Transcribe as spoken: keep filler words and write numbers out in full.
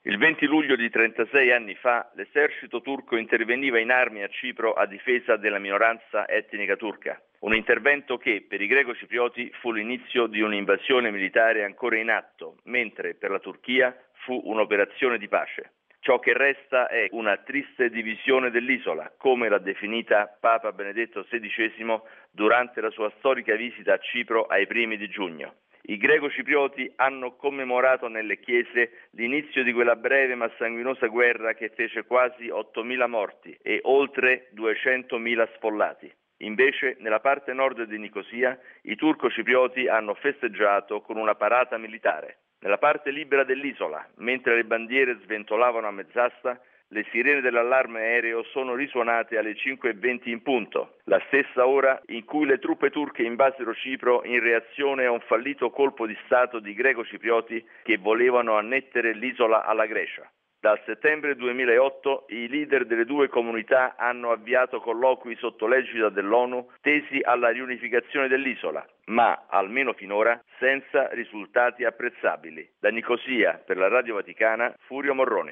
Il venti luglio di trentasei anni fa l'esercito turco interveniva in armi a Cipro a difesa della minoranza etnica turca. Un intervento che per i greco-ciprioti fu l'inizio di un'invasione militare ancora in atto, mentre per la Turchia fu un'operazione di pace. Ciò che resta è una triste divisione dell'isola, come l'ha definita Papa Benedetto sedicesimo durante la sua storica visita a Cipro ai primi di giugno. I greco-ciprioti hanno commemorato nelle chiese l'inizio di quella breve ma sanguinosa guerra che fece quasi ottomila morti e oltre duecentomila sfollati. Invece, nella parte nord di Nicosia, i turco-ciprioti hanno festeggiato con una parata militare. Nella parte libera dell'isola, mentre le bandiere sventolavano a mezz'asta, le sirene dell'allarme aereo sono risuonate alle cinque e venti in punto, la stessa ora in cui le truppe turche invasero Cipro in reazione a un fallito colpo di stato di greco-ciprioti che volevano annettere l'isola alla Grecia. Dal settembre duemilaotto i leader delle due comunità hanno avviato colloqui sotto l'egida dell'ONU tesi alla riunificazione dell'isola, ma, almeno finora, senza risultati apprezzabili. Da Nicosia, per la Radio Vaticana, Furio Morroni.